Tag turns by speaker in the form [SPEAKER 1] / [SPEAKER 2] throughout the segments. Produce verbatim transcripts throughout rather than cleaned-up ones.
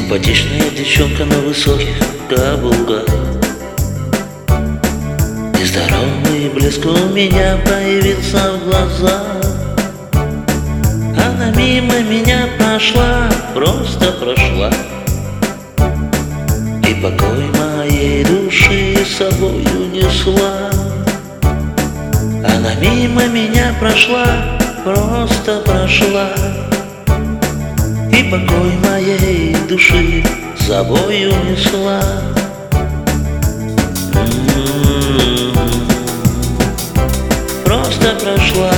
[SPEAKER 1] Симпатичная девчонка на высоких каблуках, нездоровый блеск у меня появился в глазах. Она мимо меня прошла, просто прошла, и покой моей души с собой унесла. Она мимо меня прошла, просто прошла, и покой моей души с собой унесла. М-м-м. Просто прошла.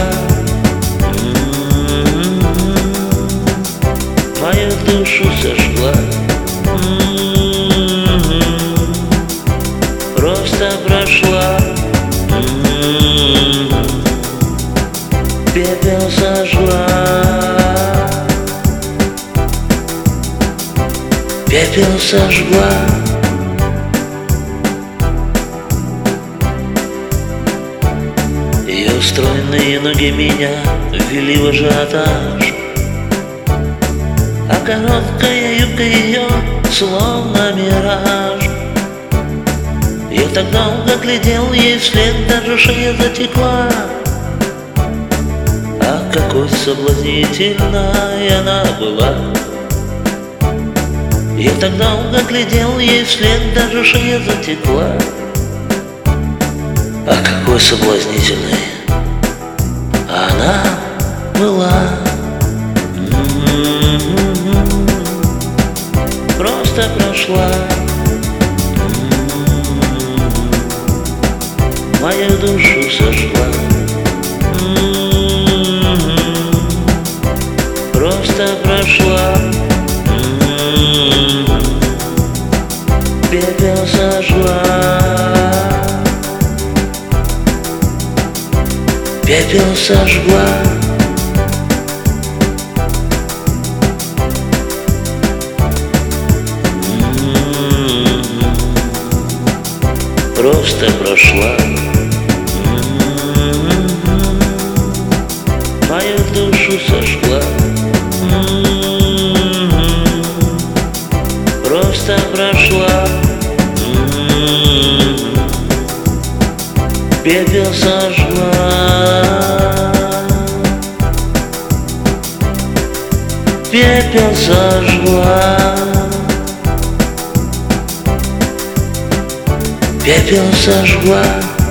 [SPEAKER 1] М-м-м. Мою душу сожгла. М-м-м. Просто прошла. М-м-м. Пепел сожгла. Пепел сожгла. Ее стройные ноги меня ввели в ажиотаж, а короткая юбка ее словно мираж. Я так долго глядел ей вслед, даже шея затекла. А какой соблазнительной она была! Я так долго глядел ей вслед, даже шея затекла. А какой соблазнительной она была! М-м-м. Просто прошла. М-м-м. Мою душу сожгла. М-м-м. Просто прошла. Пепел сожгла. Пепел сожгла. М-м-м. Просто прошла. М-м-м. Мою душу сожгла. М-м-м. Просто прошла. М-м-м. Пепел сожгла. Пепел сожгла. Пепел сожгла.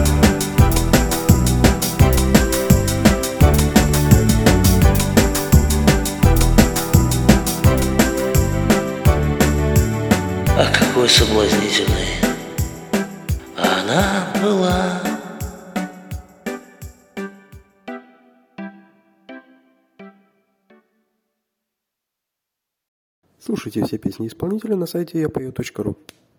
[SPEAKER 1] А какой соблазнительной она была!
[SPEAKER 2] Слушайте все песни исполнителя на сайте я пою точка ру.